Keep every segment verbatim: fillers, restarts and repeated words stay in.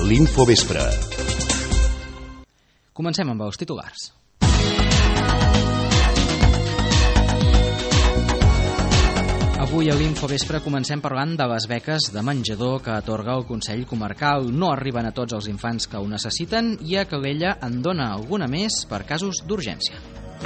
l'Infovespre. Comencem amb els titulars. Avui a l'Infovespre comencem parlant de les beques de menjador que atorga el Consell Comarcal. No arriben a tots els infants que ho necessiten i a Calella en dona alguna més per casos d'urgència.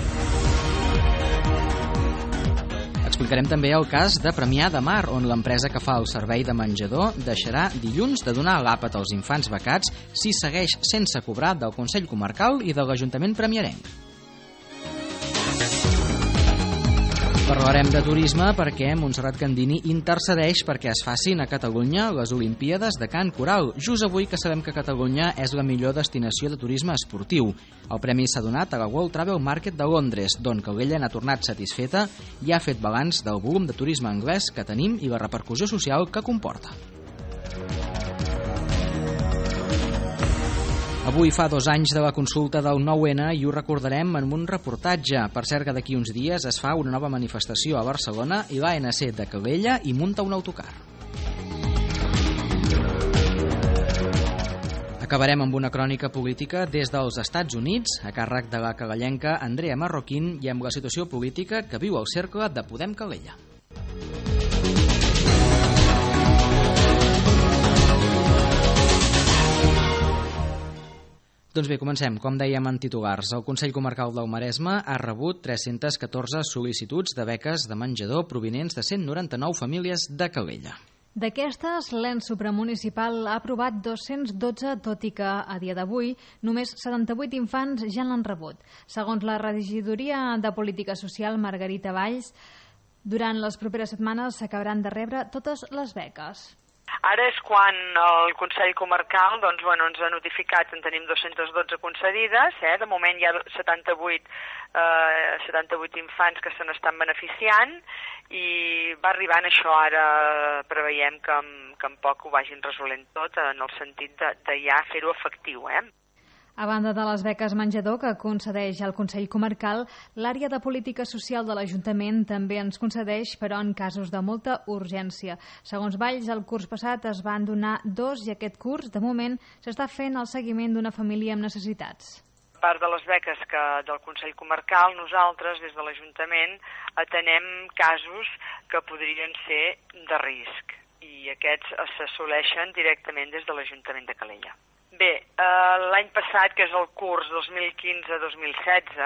Explicarem també el cas de Premià de Mar, on l'empresa que fa el servei de menjador deixarà dilluns de donar l'àpat als infants becats si segueix sense cobrar del Consell Comarcal i de l'Ajuntament premiarenc. Parlarem de turisme perquè Montserrat Candini intercedeix perquè es facin a Catalunya les Olimpíades de cant coral, just avui que sabem que Catalunya és la millor destinació de turisme esportiu. El premi s'ha donat a la World Travel Market de Londres, d'on Calella n'ha tornat satisfeta i ha fet balanç del volum de turisme anglès que tenim i la repercussió social que comporta. Avui fa dos anys de la consulta del nou ene i ho recordarem en un reportatge. Per cert que d'aquí uns dies es fa una nova manifestació a Barcelona i l'A N C de Calella hi munta un autocar. Acabarem amb una crònica política des dels Estats Units, a càrrec de la calellenca Andrea Marroquín i amb la situació política que viu el cercle de Podem Calella. Doncs bé, comencem. Com dèiem en titulars, el Consell Comarcal del Maresme ha rebut tres-centes catorze sol·licituds de beques de menjador provinents de cent noranta-nou famílies de Calella. D'aquestes, l'ens supramunicipal ha aprovat dos-cents dotze, tot i que, a dia d'avui, només setanta-vuit infants ja l'han rebut. Segons la regidoria de Política Social, Margarita Valls, durant les properes setmanes s'acabaran de rebre totes les beques. Ara és quan el Consell Comarcal doncs, bueno, ens ha notificat, en tenim dos-centes dotze concedides, eh? De moment hi ha setanta-vuit, eh, setanta-vuit infants que se n'estan beneficiant i va arribant això, ara preveiem que, que en poc ho vagin resolent tot en el sentit de, de ja fer-ho efectiu, eh? A banda de les beques menjador que concedeix el Consell Comarcal, l'àrea de política social de l'Ajuntament també ens concedeix, però en casos de molta urgència. Segons Valls, el curs passat es van donar dos i aquest curs, de moment, s'està fent el seguiment d'una família amb necessitats. A part de les beques que del Consell Comarcal, nosaltres, des de l'Ajuntament, atenem casos que podrien ser de risc i aquests s'assoleixen directament des de l'Ajuntament de Calella. Bé, eh, l'any passat, que és el curs dos mil quinze dos mil setze,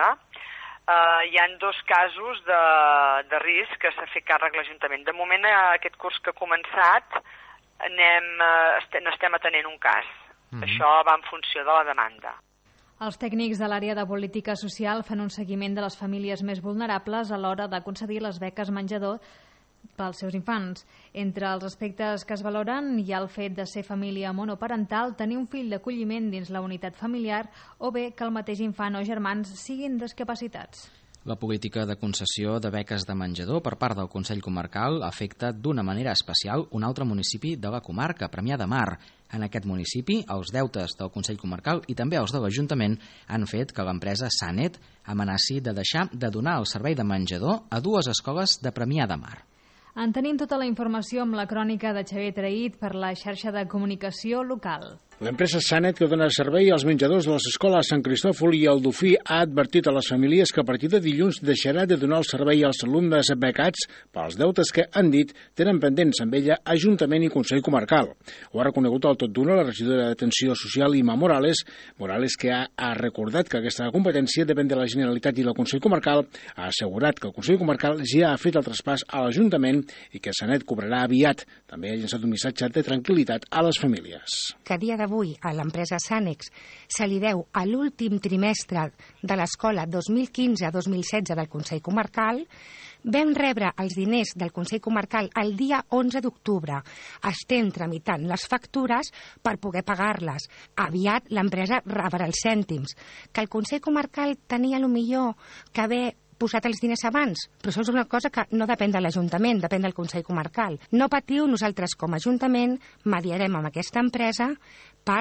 eh, hi ha dos casos de, de risc que s'ha fet càrrec l'Ajuntament. De moment, aquest curs que ha començat, anem, eh, n'estem atenent un cas. Mm-hmm. Això va en funció de la demanda. Els tècnics de l'àrea de política social fan un seguiment de les famílies més vulnerables a l'hora de concedir les beques menjador pels seus infants. Entre els aspectes que es valoren hi ha el fet de ser família monoparental, tenir un fill d'acolliment dins la unitat familiar o bé que el mateix infant o germans siguin discapacitats. La política de concessió de beques de menjador per part del Consell Comarcal afecta d'una manera especial un altre municipi de la comarca, Premià de Mar. En aquest municipi, els deutes del Consell Comarcal i també els de l'Ajuntament han fet que l'empresa Sanet amenaci de deixar de donar el servei de menjador a dues escoles de Premià de Mar. En tenim tota la informació amb la crònica de Xavier Traït per la xarxa de comunicació local. L'empresa Sanet, que dona servei als menjadors de les escoles Sant Cristòfol i el Dofí, ha advertit a les famílies que a partir de dilluns deixarà de donar el servei als alumnes becats pels deutes que, han dit, tenen pendents amb ella Ajuntament i Consell Comarcal. Ho ha reconegut al tot d'una la regidora d'Atenció Social, Ima Morales, Morales que ha, ha recordat que aquesta competència depèn de la Generalitat i del Consell Comarcal, ha assegurat que el Consell Comarcal ja ha fet el traspàs a l'Ajuntament i que Sanet cobrarà aviat. També ha llançat un missatge de tranquil·litat a les famílies. Que a dia d'avui a l'empresa Sanex se li deu a l'últim trimestre de l'escola dos mil quinze dos mil setze del Consell Comarcal. Vam rebre els diners del Consell Comarcal el dia onze d'octubre. Estem tramitant les factures per poder pagar-les. Aviat l'empresa rebrà els cèntims. Que el Consell Comarcal tenia millor que haver posat els diners abans, però això és una cosa que no depèn de l'Ajuntament, depèn del Consell Comarcal. No patiu, nosaltres com a Ajuntament mediarem amb aquesta empresa per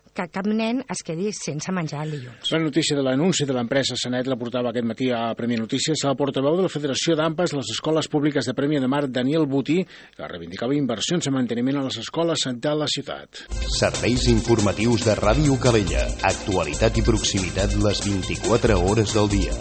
que cap nen es quedi sense menjar el dilluns. La notícia de l'anunci de l'empresa Sanet la portava aquest matí a Premià Notícies el portaveu de la Federació d'Ampas de les Escoles Públiques de Premià de Mar, Daniel Botí, que reivindicava inversions en manteniment a les escoles de la ciutat. Serveis informatius de Ràdio Calella. Actualitat i proximitat les vint-i-quatre hores del dia.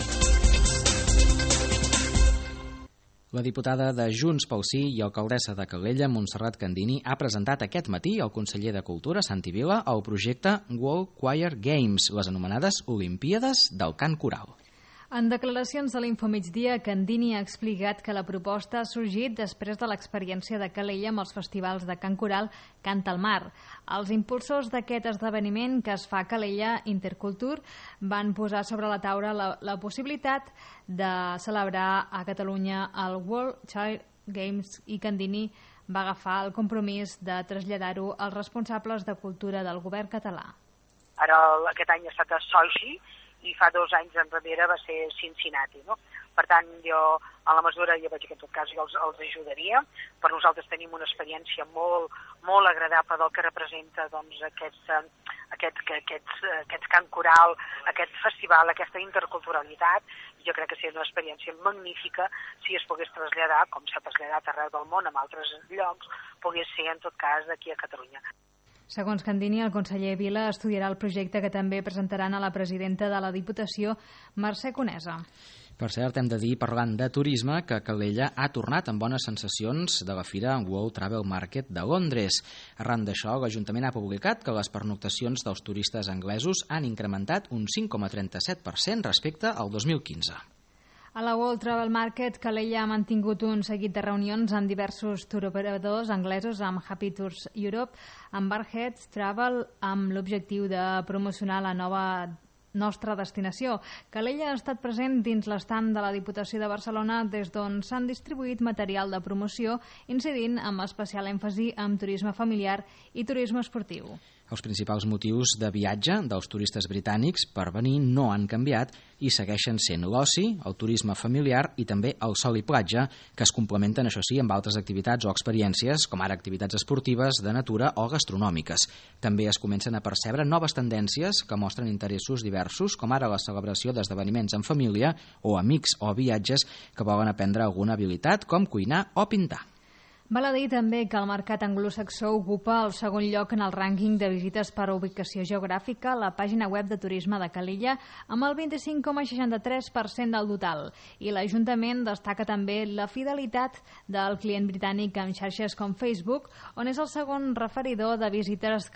La diputada de Junts pel Sí i alcaldessa de Calella, Montserrat Candini, ha presentat aquest matí al conseller de Cultura, Santi Vila, el projecte World Choir Games, les anomenades Olimpíades del Cant Coral. En declaracions de l'Infomigdia, Candini ha explicat que la proposta ha sorgit després de l'experiència de Calella amb els festivals de cant coral Canta al Mar. Els impulsors d'aquest esdeveniment que es fa a Calella, Intercultur, van posar sobre la taula la, la possibilitat de celebrar a Catalunya el World Choir Games i Candini va agafar el compromís de traslladar-ho als responsables de cultura del govern català. Ara aquest any ha estat a Sochi, i fa dos anys enrere va ser Cincinnati, no? Per tant, jo, a la mesura, jo veig que en tot cas jo els, els ajudaria. Per nosaltres tenim una experiència molt, molt agradable del que representa doncs, aquest, aquest, aquest, aquest cant coral, aquest festival, aquesta interculturalitat. Jo crec que seria una experiència magnífica si es pogués traslladar, com s'ha traslladat arreu del món, en altres llocs, pogués ser en tot cas d'aquí a Catalunya. Segons Candini, el conseller Vila estudiarà el projecte que també presentaran a la presidenta de la Diputació, Mercè Conesa. Per cert, hem de dir, parlant de turisme, que Calella ha tornat amb bones sensacions de la fira World Travel Market de Londres. Arran d'això, l'Ajuntament ha publicat que les pernoctacions dels turistes anglesos han incrementat un cinc coma trenta-set per cent respecte al dos mil quinze. A la World Travel Market, Calella ha mantingut un seguit de reunions amb diversos touroperadors anglesos, amb Happy Tours Europe, amb Barheads Travel, amb l'objectiu de promocionar la nova nostra destinació. Calella ha estat present dins l'estand de la Diputació de Barcelona des d'on s'han distribuït material de promoció, incidint amb especial èmfasi en turisme familiar i turisme esportiu. Els principals motius de viatge dels turistes britànics per venir no han canviat i segueixen sent l'oci, el turisme familiar i també el sol i platja, que es complementen, això sí, amb altres activitats o experiències, com ara activitats esportives, de natura o gastronòmiques. També es comencen a percebre noves tendències que mostren interessos diversos, com ara la celebració d'esdeveniments en família o amics o viatges que volen aprendre alguna habilitat, com cuinar o pintar. Val a dir també que el mercat anglosaxó ocupa el segon lloc en el rànquing de visites per ubicació geogràfica a la pàgina web de turisme de Calella, amb el vint-i-cinc coma seixanta-tres per cent del total. I l'Ajuntament destaca també la fidelitat del client britànic amb xarxes com Facebook, on és el segon referidor de visites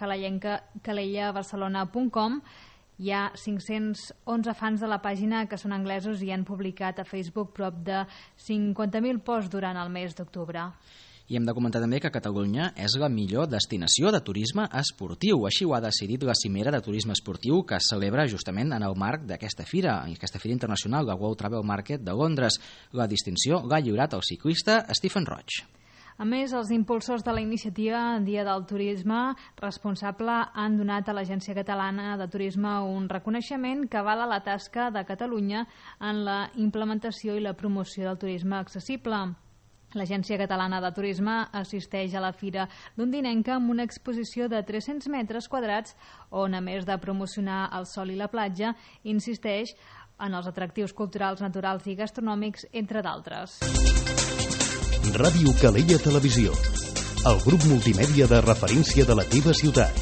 calella barcelona punt com. Hi ha cinc-cents onze fans de la pàgina que són anglesos i han publicat a Facebook prop de cinquanta mil posts durant el mes d'octubre. I hem de comentar també que Catalunya és la millor destinació de turisme esportiu. Així ho ha decidit la cimera de turisme esportiu que es celebra justament en el marc d'aquesta fira, aquesta fira internacional, la World Travel Market de Londres. La distinció l'ha lliurat el ciclista Stephen Roig. A més, els impulsors de la iniciativa Dia del Turisme Responsable han donat a l'Agència Catalana de Turisme un reconeixement que avala la tasca de Catalunya en la implementació i la promoció del turisme accessible. L'Agència Catalana de Turisme assisteix a la Fira Londinenca amb una exposició de tres-cents metres quadrats on, a més de promocionar el sol i la platja, insisteix en els atractius culturals, naturals i gastronòmics, entre d'altres. Ràdio Calella Televisió, el grup multimèdia de referència de la teva ciutat.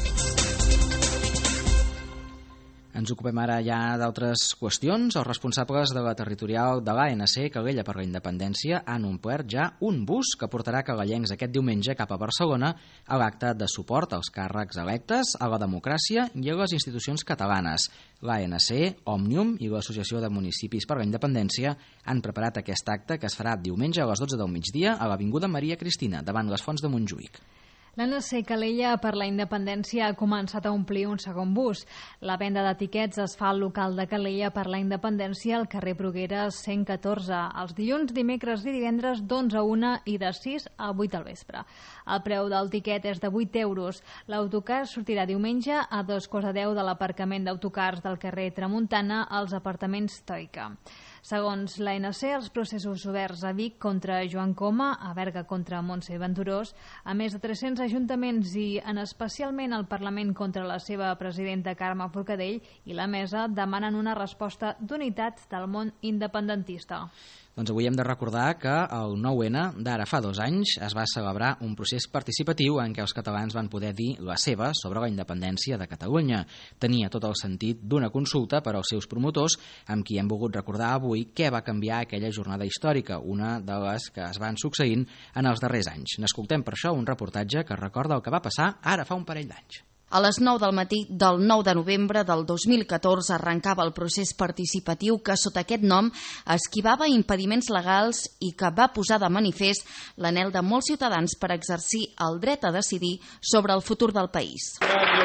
Ens ocupem ara ja d'altres qüestions. Els responsables de la territorial de l'A N C Calella per la Independència han omplert ja un bus que portarà calellencs aquest diumenge cap a Barcelona a l'acte de suport als càrrecs electes, a la democràcia i a les institucions catalanes. L'A N C, Òmnium i l'Associació de Municipis per la Independència han preparat aquest acte que es farà diumenge a les dotze del migdia a l'Avinguda Maria Cristina, davant les Fonts de Montjuïc. L'A N C Calella per la Independència ha començat a omplir un segon bus. La venda d'etiquets es fa al local de Calella per la Independència al carrer Brugueres cent catorze, els dilluns, dimecres i divendres d'onze a una i de sis a vuit del vespre. El preu del tiquet és de vuit euros. L'autocar sortirà diumenge a dos quarts de deu de l'aparcament d'autocars del carrer Tramuntana als apartaments Toica. Segons l'A N C, els processos oberts a Vic contra Joan Coma, a Berga contra Montse Venturós, a més de tres-cents ajuntaments i en especialment el Parlament contra la seva presidenta Carme Forcadell i la Mesa demanen una resposta d'unitat del món independentista. Doncs avui hem de recordar que el nou ene d'ara fa dos anys es va celebrar un procés participatiu en què els catalans van poder dir la seva sobre la independència de Catalunya. Tenia tot el sentit d'una consulta per als seus promotors, amb qui hem volgut recordar avui què va canviar aquella jornada històrica, una de les que es van succeint en els darrers anys. N'escoltem per això un reportatge que recorda el que va passar ara fa un parell d'anys. A les nou del matí del nou de novembre del dos mil catorze arrencava el procés participatiu que, sota aquest nom, esquivava impediments legals i que va posar de manifest l'anhel de molts ciutadans per exercir el dret a decidir sobre el futur del país.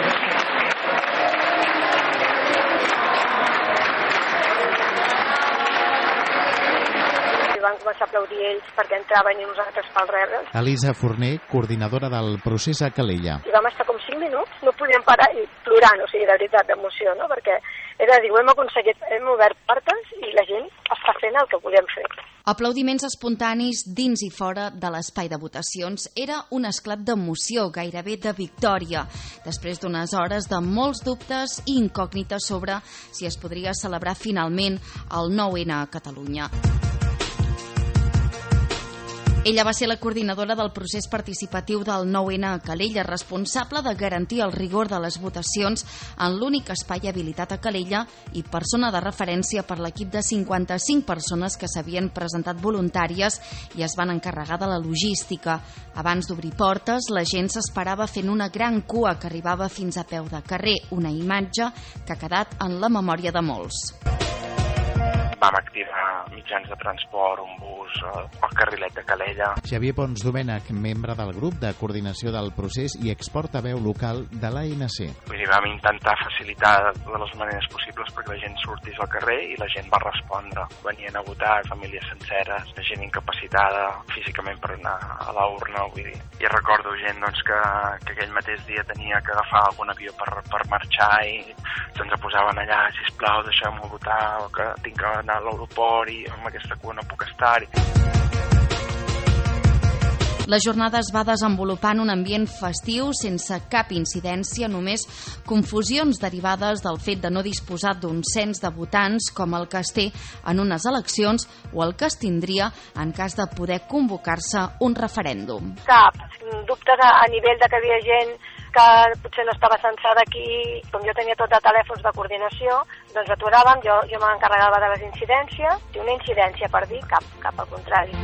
Van començar a aplaudir ells perquè entraven i nosaltres pel rebre'ls. Elisa Forner, coordinadora del procés a Calella. I vam estar com cinc minuts, no podíem parar i plorant, o sigui, de veritat, d'emoció, no? Perquè era dir, ho hem aconseguit, hem obert portes i la gent està fent el que volíem fer. Aplaudiments espontanis dins i fora de l'espai de votacions. Era un esclat d'emoció, gairebé de victòria, després d'unes hores de molts dubtes i incògnites sobre si es podria celebrar finalment el nou ene a Catalunya. Ella va ser la coordinadora del procés participatiu del nou ene a Calella, responsable de garantir el rigor de les votacions en l'únic espai habilitat a Calella i persona de referència per l'equip de cinquanta-cinc persones que s'havien presentat voluntàries i es van encarregar de la logística. Abans d'obrir portes, la gent s'esperava fent una gran cua que arribava fins a peu de carrer, una imatge que ha quedat en la memòria de molts. Vam activar mitjans de transport, un bus, el carrilet de Calella. Xavier Pons Domènech, membre del grup de coordinació del procés i exportaveu local de l'A N C. Vull dir, vam intentar facilitar de les maneres possibles perquè la gent sortís al carrer i la gent va respondre. Venien a votar famílies senceres, gent incapacitada físicament per anar a la urna, vull dir. I recordo gent doncs, que, que aquell mateix dia tenia que agafar algun avió per, per marxar i se'ns posaven allà, sisplau, deixeu-me votar, o que tinc que anar a l'aeroport i amb aquesta cua no puc estar-hi. La jornada es va desenvolupar en un ambient festiu sense cap incidència, només confusions derivades del fet de no disposar d'un cens de votants com el que es té en unes eleccions o el que es tindria en cas de poder convocar-se un referèndum. Cap dubte de, a nivell de que hi havia gent que potser no estava censada aquí, com jo tenia tot de telèfons de coordinació, doncs aturàvem, jo, jo m'encarregava de les incidències, i una incidència per dir, cap, cap al contrari.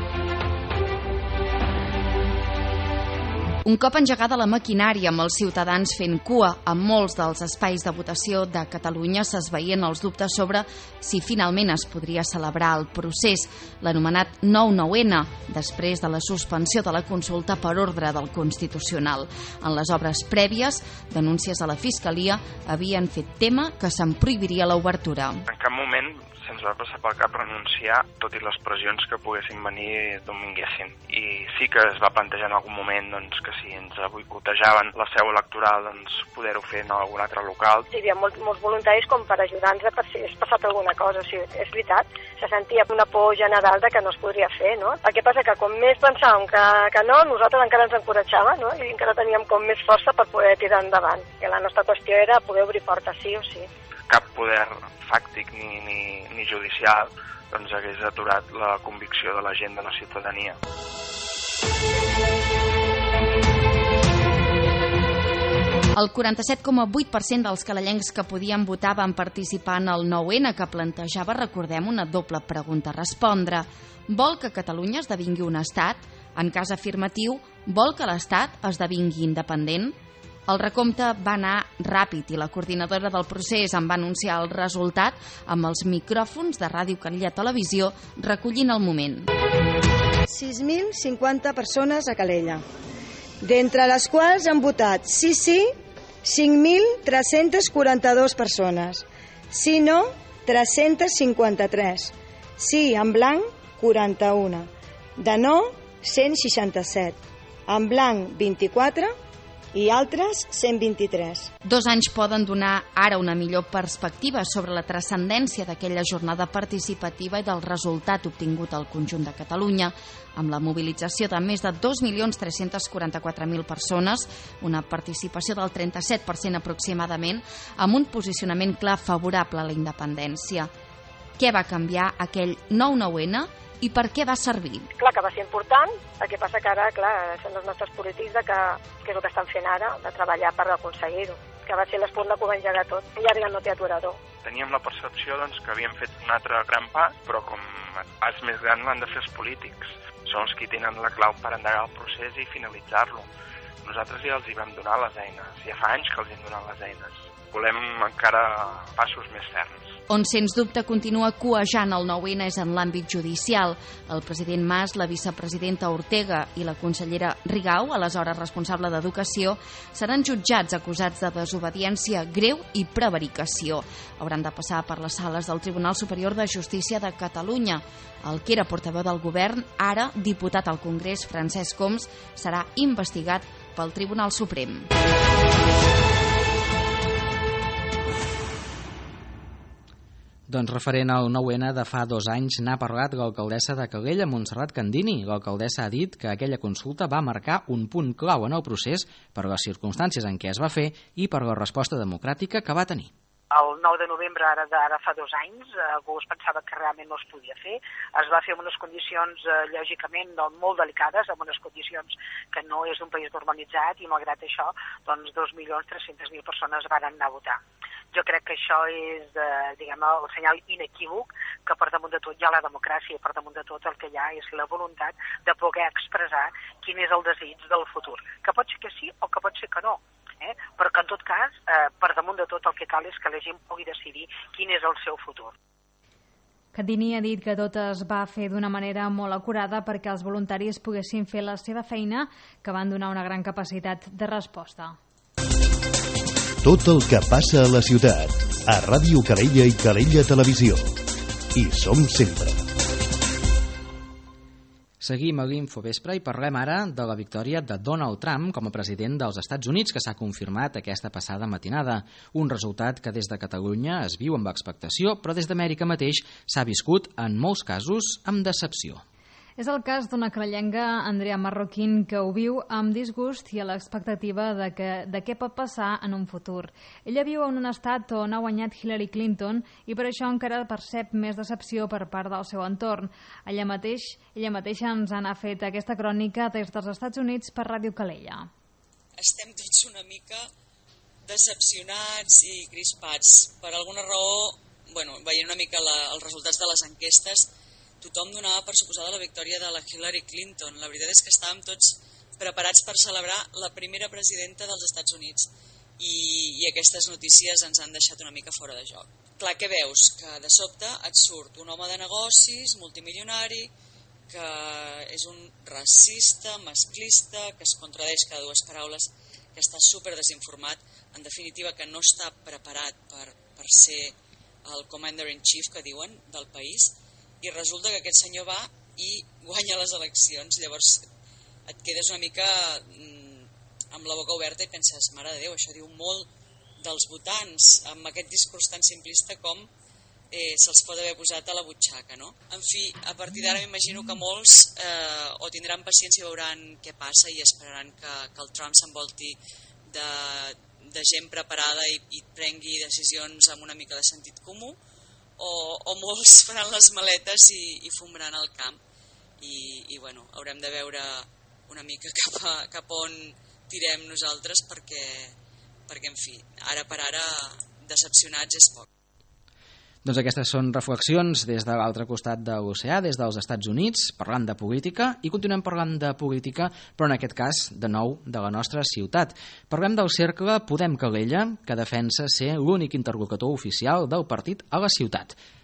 Un cop engegada la maquinària amb els ciutadans fent cua a molts dels espais de votació de Catalunya s'esveien els dubtes sobre si finalment es podria celebrar el procés, l'anomenat nou nou ene, després de la suspensió de la consulta per ordre del Constitucional. En les obres prèvies, denúncies a la Fiscalia havien fet tema que se'n prohibiria l'obertura. En cap moment se'ns va passar pel cap renunciar, tot i les pressions que poguessin venir d'on vinguessin. I sí que es va plantejar en algun moment doncs, que si ens boicotejaven la seu electoral, doncs, poder-ho fer en algun altre local. Hi havia molts, molts voluntaris com per ajudar-nos per si hagués passat alguna cosa. O sigui, és veritat, se sentia una por general de que no es podria fer, no? El que passa que com més pensàvem que, que no, nosaltres encara ens encoratjava, no? I encara teníem com més força per poder tirar endavant. I la nostra qüestió era poder obrir portes sí o sí. Cap poder fàctic ni, ni, ni judicial doncs hagués aturat la convicció de la gent, de la ciutadania. El quaranta-set coma vuit per cent dels calellencs que podien votar van participar en el nou ene, que plantejava, recordem, una doble pregunta a respondre. Vol que Catalunya esdevingui un estat? En cas afirmatiu, vol que l'estat esdevingui independent? El recompte va anar ràpid i la coordinadora del procés en va anunciar el resultat amb els micròfons de Ràdio Calella Televisió recollint el moment. sis mil cinquanta persones a Calella, d'entre les quals han votat sí, sí, cinc mil tres-centes quaranta-dues persones, sí, no, tres-centes cinquanta-tres, sí, en blanc, quaranta-una, de no, cent seixanta-set, en blanc, vint-i-quatre, i altres cent vint-i-tres. Dos anys poden donar ara una millor perspectiva sobre la transcendència d'aquella jornada participativa i del resultat obtingut al conjunt de Catalunya, amb la mobilització de més de dos milions tres-cents quaranta-quatre mil persones, una participació del trenta-set per cent aproximadament, amb un posicionament clar favorable a la independència. Què va canviar aquell nou nou ene i per què va servir? Clar que va ser important, el que passa que ara, clar, són els nostres polítics de que, que és el que estan fent ara, de treballar per aconseguir-ho, que va ser l'espurna que ho va engegar tot, i ara ja no té aturador. Teníem la percepció doncs, que havíem fet un altre gran pas, però com el pas més gran l'han de fer els polítics. Són els qui tenen la clau per endegar el procés i finalitzar-lo. Nosaltres ja els hi vam donar les eines, ja fa anys que els hi hem donat les eines. Volem encara passos més ferms. On, sens dubte, continua cuejant el nou ene és en l'àmbit judicial. El president Mas, la vicepresidenta Ortega i la consellera Rigau, aleshores responsable d'Educació, seran jutjats acusats de desobediència greu i prevaricació. Hauran de passar per les sales del Tribunal Superior de Justícia de Catalunya. El que era portaveu del govern, ara diputat al Congrés, Francesc Homs, serà investigat pel Tribunal Suprem. Doncs referent al nou ene de fa dos anys n'ha parlat l'alcaldessa de Calella, Montserrat Candini. L'alcaldessa ha dit que aquella consulta va marcar un punt clau en el procés per les circumstàncies en què es va fer i per la resposta democràtica que va tenir. El nou de novembre, ara, ara fa dos anys, algú es pensava que realment no es podia fer. Es va fer en unes condicions, eh, lògicament, molt delicades, en unes condicions que no és un país normalitzat, i malgrat això, doncs dos milions tres-cents mil persones van anar a votar. Jo crec que això és, eh, diguem, el senyal inequívoc que per damunt de tot hi ha la democràcia i per damunt de tot el que hi ha és la voluntat de poder expressar quin és el desig del futur. Que pot ser que sí o que pot ser que no. Eh? Però que en tot cas, eh, per damunt de tot el que cal és que la gent pugui decidir quin és el seu futur. Candini ha dit que tot es va fer d'una manera molt acurada perquè els voluntaris poguessin fer la seva feina, que van donar una gran capacitat de resposta. Tot el que passa a la ciutat, a Ràdio Calella i Calella Televisió. Hi som sempre. Seguim a l'Infovespre i parlem ara de la victòria de Donald Trump com a president dels Estats Units, que s'ha confirmat aquesta passada matinada. Un resultat que des de Catalunya es viu amb expectació, però des d'Amèrica mateix s'ha viscut, en molts casos, amb decepció. És el cas d'una calellenga, Andrea Marroquín, que ho viu amb disgust i a l'expectativa de, que, de què pot passar en un futur. Ella viu en un estat on ha guanyat Hillary Clinton i per això encara percep més decepció per part del seu entorn. Ella, mateix, ella mateixa ens ha fet aquesta crònica des dels Estats Units per Ràdio Calella. Estem tots una mica decepcionats i crispats. Per alguna raó, bueno, veient una mica la, els resultats de les enquestes, tothom donava per suposada la victòria de la Hillary Clinton. La veritat és que estàvem tots preparats per celebrar la primera presidenta dels Estats Units i, i aquestes notícies ens han deixat una mica fora de joc. Clar, que veus? Que de sobte et surt un home de negocis, multimilionari, que és un racista, masclista, que es contradeix cada dues paraules, que està super desinformat, en definitiva que no està preparat per, per ser el commander-in-chief que diuen del país, i resulta que aquest senyor va i guanya les eleccions. Llavors et quedes una mica mm, amb la boca oberta i penses, mare de Déu, això diu molt dels votants, amb aquest discurs tan simplista com eh, se'ls pot haver posat a la butxaca, no? En fi, a partir d'ara m'imagino que molts eh, o tindran paciència i veuran què passa i esperaran que, que el Trump s'envolti de, de gent preparada i, i prengui decisions amb una mica de sentit comú, O, o molts faran les maletes i, i fumaran al camp i, i bueno, haurem de veure una mica cap, a, cap on tirem nosaltres perquè, perquè, en fi, ara per ara decepcionats és poc. Doncs aquestes són reflexions des de l'altre costat de l'oceà, des dels Estats Units, parlant de política, i continuem parlant de política, però en aquest cas, de nou, de la nostra ciutat. Parlem del cercle Podem Calella, que defensa ser l'únic interlocutor oficial del partit a la ciutat.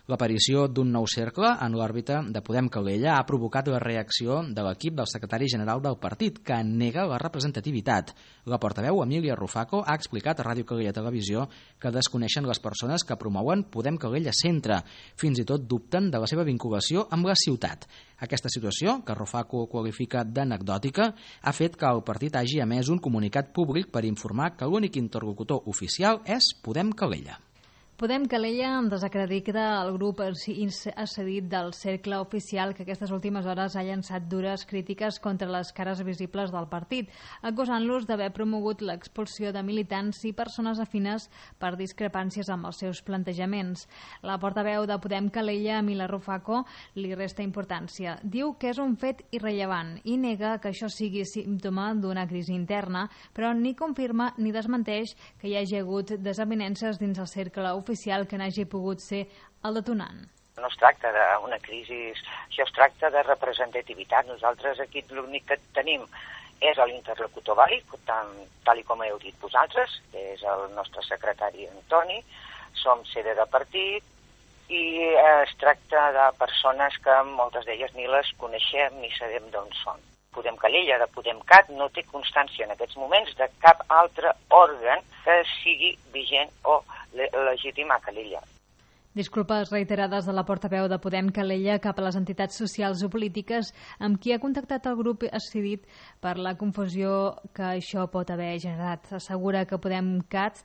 L'aparició d'un nou cercle en l'òrbita de Podem Calella ha provocat la reacció de l'equip del secretari general del partit, que nega la representativitat. La portaveu Emília Rufaco ha explicat a Ràdio Calella Televisió que desconeixen les persones que promouen Podem Calella Centre. Fins i tot dubten de la seva vinculació amb la ciutat. Aquesta situació, que Rufaco qualifica d'anecdòtica, ha fet que el partit hagi emès un comunicat públic per informar que l'únic interlocutor oficial és Podem Calella. Podem Calella desacredita el grup accedit del cercle oficial que aquestes últimes hores ha llançat dures crítiques contra les cares visibles del partit, acusant-los d'haver promogut l'expulsió de militants i persones afines per discrepàncies amb els seus plantejaments. La portaveu de Podem Calella, Emília Rufaco, li resta importància. Diu que és un fet irrellevant i nega que això sigui símptoma d'una crisi interna, però ni confirma ni desmenteix que hi hagi hagut desavinences dins el cercle oficial oficial que n'hagi pogut ser el detonant. No es tracta d'una crisi, això es tracta de representativitat. Nosaltres aquí l'únic que tenim és l'interlocutor vàlid, tal, tal com heu dit vosaltres, que és el nostre secretari Antoni, som sede de partit i es tracta de persones que moltes d'elles ni les coneixem ni sabem d'on són. Podem Calella, de Podemcat, no té constància en aquests moments de cap altre òrgan que sigui vigent o legítim a Calella. Disculpes reiterades de la portaveu de Podem Calella cap a les entitats socials o polítiques amb qui ha contactat el grup escidit per la confusió que això pot haver generat. Assegura que Podemcat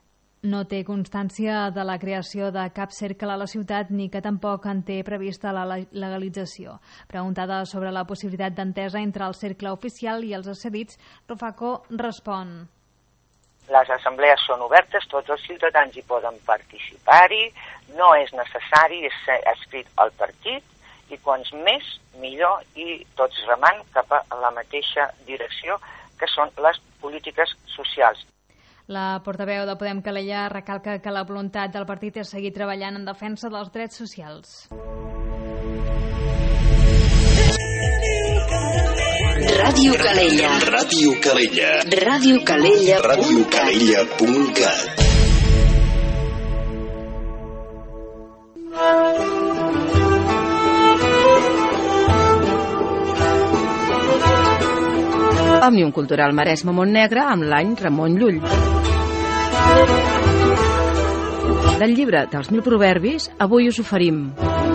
no té constància de la creació de cap cercle a la ciutat ni que tampoc en té prevista la legalització. Preguntada sobre la possibilitat d'entesa entre el cercle oficial i els accedits, Rufaco respon: les assemblees són obertes, tots els ciutadans hi poden participar-hi, no és necessari ser escrit al partit i quants més, millor, i tots remant cap a la mateixa direcció que són les polítiques socials. La portaveu de Podem Calella recalca que la voluntat del partit és seguir treballant en defensa dels drets socials. Ràdio Calella. Ràdio Calella. Ràdio Calella. Ràdio Calella punt cat. Òmnium Cultural Maresme Montnegre amb l'any Ramon Llull. Del llibre dels mil proverbis, avui us oferim: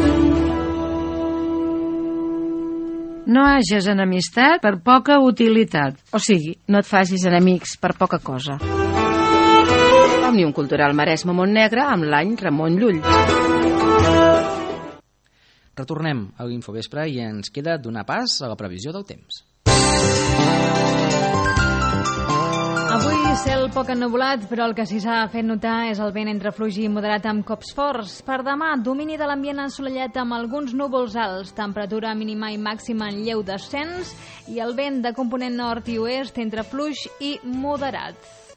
no hages enemistat per poca utilitat. O sigui, no et facis enemics per poca cosa. Òmnium Cultural Maresme Montnegre amb l'any Ramon Llull. Retornem a l'Infovespre i ens queda donar pas a la previsió del temps. Avui cel poc ennuvolat, però el que sí s'ha fet notar és el vent entre fluix i moderat amb cops forts. Per demà, domini de l'ambient assolellat amb alguns núvols alts, temperatura mínima i màxima en lleu descens i el vent de component nord i oest entre fluix i moderat.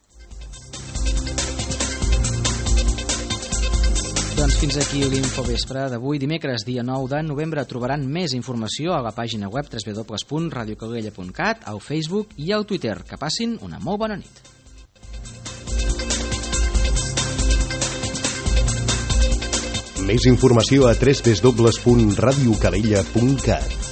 Doncs fins aquí l'Infovespre d'avui, dimecres, dia nou de novembre. Trobaran més informació a la pàgina web w w w punt radio calella punt cat, al Facebook i al Twitter. Que passin una molt bona nit. Més informació a w w w punt radio calella punt cat.